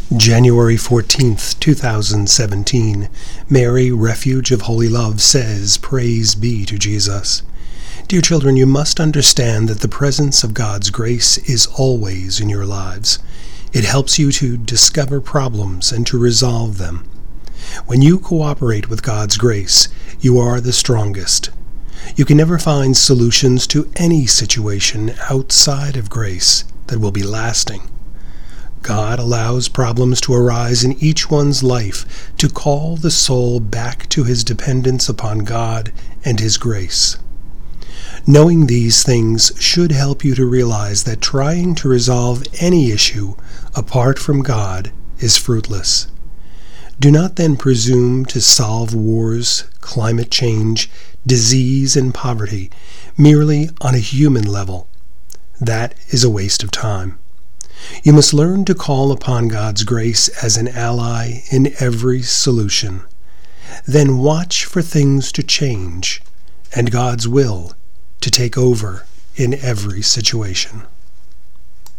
January 14th, 2017, Mary, Refuge of Holy Love, says, Praise be to Jesus. Dear children, you must understand that the presence of God's grace is always in your lives. It helps you to discover problems and to resolve them. When you cooperate with God's grace, you are the strongest. You can never find solutions to any situation outside of grace that will be lasting. God allows problems to arise in each one's life to call the soul back to his dependence upon God and his grace. Knowing these things should help you to realize that trying to resolve any issue apart from God is fruitless. Do not then presume to solve wars, climate change, disease, and poverty merely on a human level. That is a waste of time. You must learn to call upon God's grace as an ally in every solution. Then watch for things to change and God's will to take over in every situation.